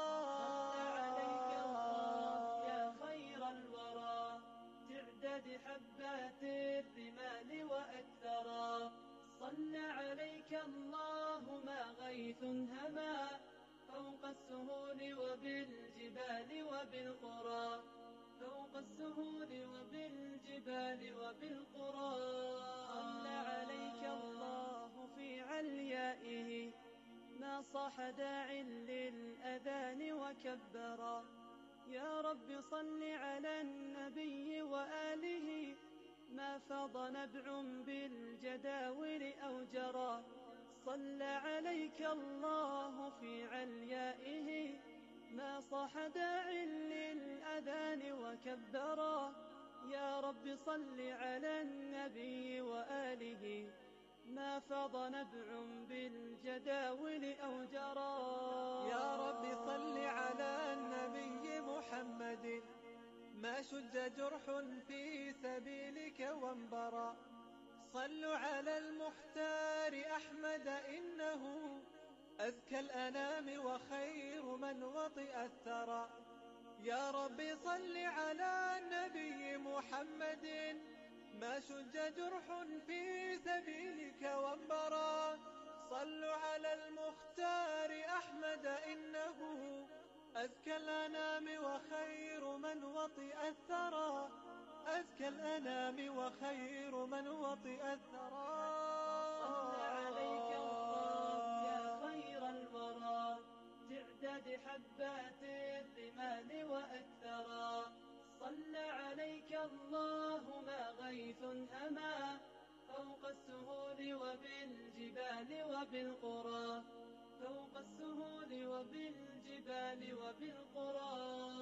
عليك الله يا خير الورى تعداد حبات الرمال وأكثرا صلى عليك الله ما غيث هما فوق السهول وبالجبال وبالقرى فوق السهول وبالجبال وبالقرى صلى عليك الله في عليائه ما صاح داع للأذان وكبرا يا رب صل على النبي وآله ما فاض نبع بالجداول أو جرى صلى عليك الله في عليائه ما صاح داع للأذان وكبرا يا رب صل على النبي وآله ما فاض نبع بالجداول أو جرى يا رب صل على النبي محمد ما شج جرح في سبيلك وانبرا صلوا على المختار أحمد إنه أزكى الأنام وخير من وطئ الثرى يا رب صل على النبي محمد ما شج جرح في سبيلك وانبرا صلوا على المختار أحمد إنه أزكى الأنام وخير من وطئ الثرى أزكى الأنام وخير من وطئ الثرى صلى عليك الله يا خير الورى تعداد حبات الرمال وأكثرا صلى عليك الله ما غيث هما فوق السهول وب وبالقرى فوق السهول وبالجبال وبالقرى.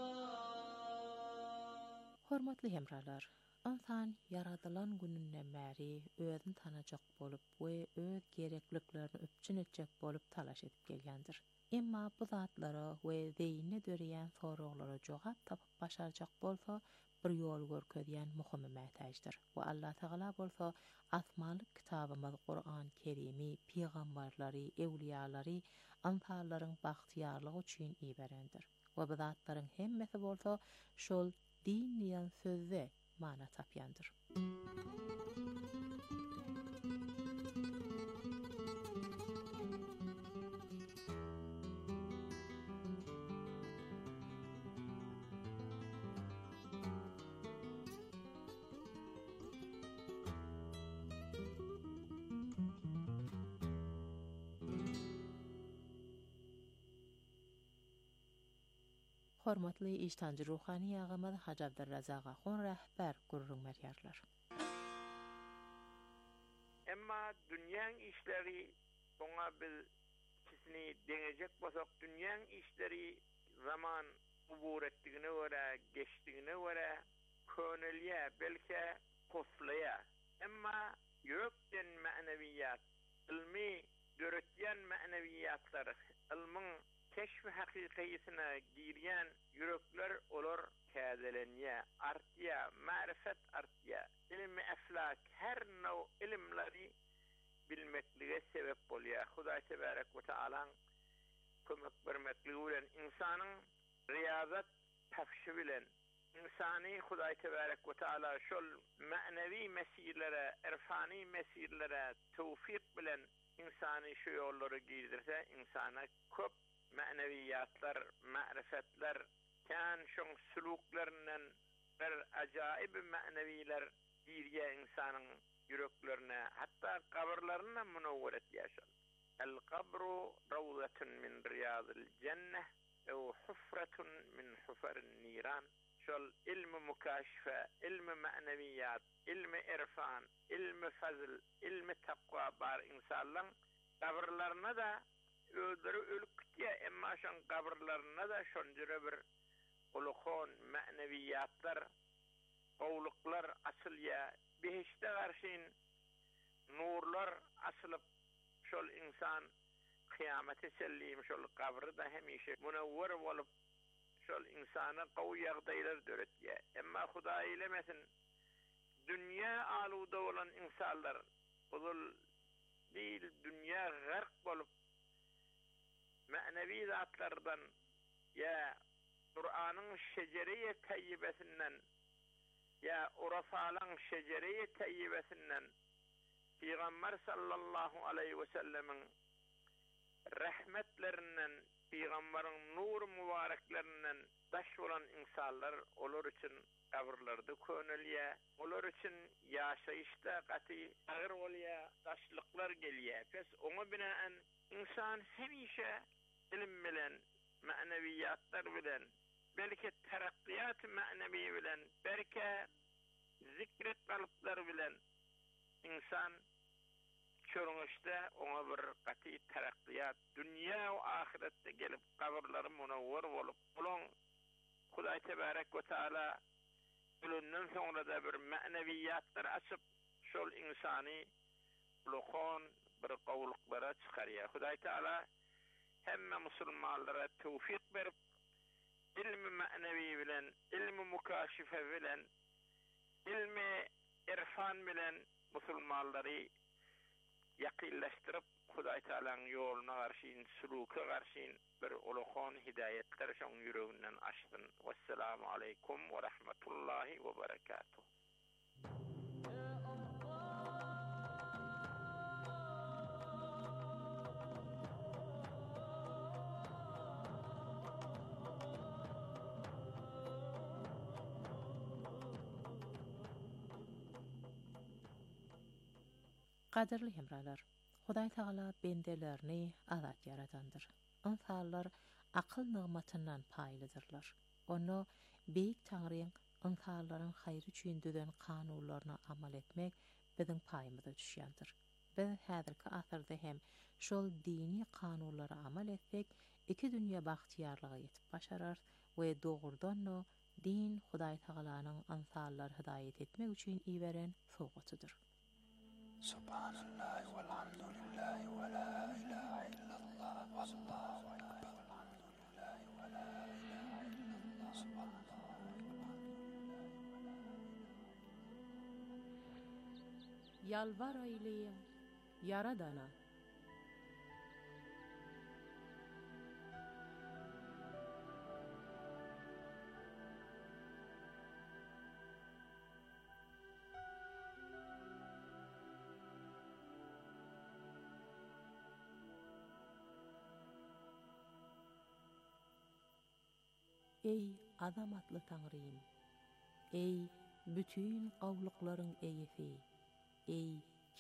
Hormatly hemralar, insan yaradılan gününden bäri özüni tanajak bolup we öz gerekliklerini öpçün etjek bolup talaş edip gelgendir. Emma bu zatlara we zeyne döreýän soraglara jogap tapyp başarjak bolsa, bir ýol görkezýän muhim mätäjdir. We Allah Taala bolsa asmanlyk kitabymyz Qur'an Kerimi, peýgamberleri, ewliýalary, ansallaryň bagtyarlygy üçin iberendir. We bu zatlaryň hemmesi bolsa şol din diýen sözde mana tapýandyr. Hormatly iştancı ruhani ýagymyz Hacı Abdurrazak Ahun rahber gurrun merýärler. Emma dünýäň işleri soňa biz kisini deňejek bolsak, dünýäň işleri zaman ubur etdigine görä, geçdigine görä könelýä, belki koflaýa. Emma ýörekden manewiýat, ilmi döretýän manewiýatlar, ilmiň keşf-i hakikiyetine girýän yürekler olar kädelenýä, artýa, ma'rifat artýa. Ilmi aflak her naw ilimleri bilmeklige sebep bolýar. Hudaý tebarek we taala kömek bermekligi bilen insanyň riyazat tafşy bilen insany Hudaý tebarek we taala şol ma'nevi mesirlere, irfani mesirlere tawfik bilen insany şu ýollara girdirse, insana köp ma'neviyatlar, ma'rifatlar, kan şoň suluklarından bir ajaib ma'neviler girýä insanyň yüreklerine, hatta kabrlaryna munawwar etýär. El-qabru rawdatun min riyadil cenneh ew hufratun min hufarin niran. Şol ilmi mukaşife, ilmi ma'neviyat, ilmi irfan, ilmi fazl, ilmi takwa bar insanlaryň kabrlaryna da öldürü ölükdiye, emma şon kabrlaryna da şonjure bir ulukon ma'neviyatlar, gowluklar asylya, behişte garşyn nurlar asylyp şol insan kıyamete sellim şol kabry da hemişe munawwar bolup şol insana gowy ýagdaýlar döretýär. Emma Hudaý eylemesin, dünýä aluda bolan insanlar ol değil, dünýä gark bolup ma'nevi zatlardan ya Kur'an'ın şecere-i tayyibesinden ya urafalan şecere-i tayyibesinden Peygamber sallallahu aleyhi ve sellemin rahmetlerinden, Peygamberin nur mübareklerinden daş olan insanlar olur için kabrlarda könelýär, olur için yaşayışda gaty ağır bolýar, daşlıklar gelýär. Pes oňa binaen insan hemişe ilim bilen, ma'neviyatlar bilen, belki terakkiyat ma'nevi bilen, belki zikret kalıplar bilen insan çörüňüşde oňa bir gaty terakkiyat, dünýä we ahirette gelip kabrlary munawwar bolup, ulan Hudaý tebarek we taala ölünden soňra da bir ma'neviyatlar açyp şol insany ulukon bir gowluklara çykarýar. Hudaý taala hemme musulmanlara tawfik berip ilmi ma'nevi bilen, ilmi mukaşife bilen, ilmi irfan bilen musulmanları yakilleştirip Hudaý Taala'nın ýoluna garşyn, suluka garşyn bir ulukon hidayetler şoň ýüreginden açdyn. Vesselamu aleykum we rahmetullahi we berekatuh. Qadirli hemralar, Hudaý Taala bendelerini azat yaratandyr. Insanlar akıl nygmatyndan paýlydyrlar. Onu beýik Taňryň insanlaryň haýry üçin düzen kanunlaryna amal etmek biziň paýymyza düşýändir. Biz häzirki asyrda hem şol dini kanunlara amal etsek, iki dünýä bagtyarlyga ýetip başarar we dogurdan-da din Hudaý Taalanyň ansallar hidayet etmek üçin iýeren sowgatydyr. Subhanallah walhamdulillah wa la ilaha illallah wallahu akbar. Alhamdulillah wa la ilaha illallah subhanallah. Yalvar aýlyň Yaradana. Ey azamatly Taňrym, ey bütün gawlyklaryň eýesi, ey